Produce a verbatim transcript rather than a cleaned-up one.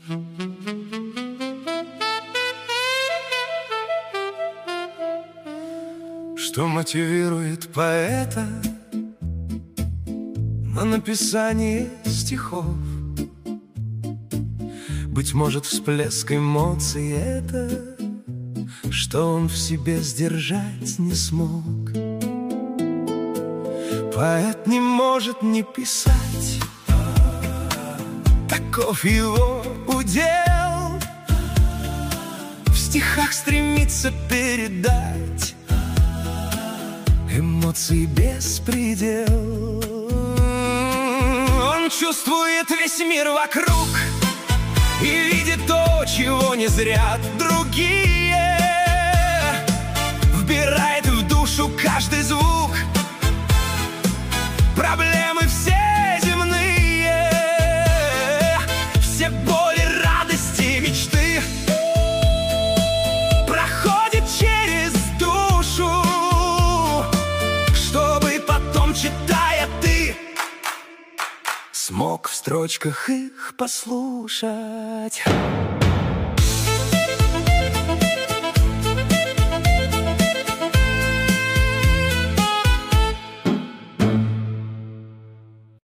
Что мотивирует поэта на написание стихов? Быть может, всплеск эмоций — это что он в себе сдержать не смог. Поэт не может не писать, таков его удел. В стихах стремится передать эмоции без предел. Он чувствует весь мир вокруг и видит то, чего не зрят другие. Вбирает в душу каждый звук, проблемы все земные, все боли, радости, мечты проходит через душу, чтобы потом, читая, ты смог в строчках их послушать.